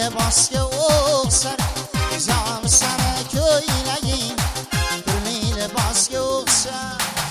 libosga o'xshar jom sana ko'ylaging turli libosga o'xshar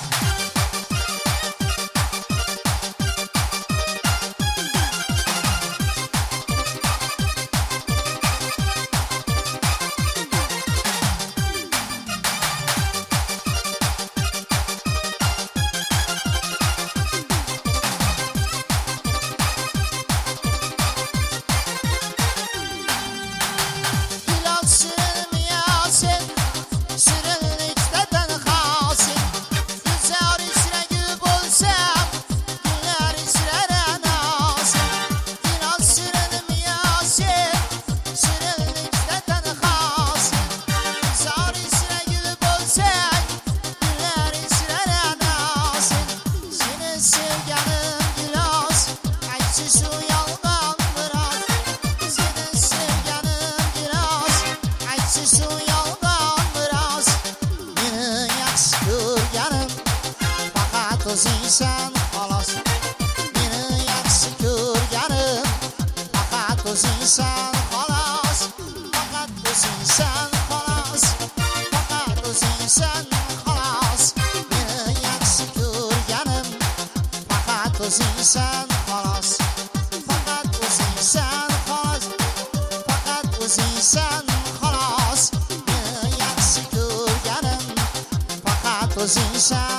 o'zingsan xolos meni yaxshi ko'rganim faqat o'zingsan xolos faqat o'zingsan xolos faqat o'zingsan xolos meni yaxshi ko'rganim faqat o'zingsan xolos faqat o'zingsan xolos faqat o'zingsan xolos meni yaxshi ko'rganim faqat o'zingsan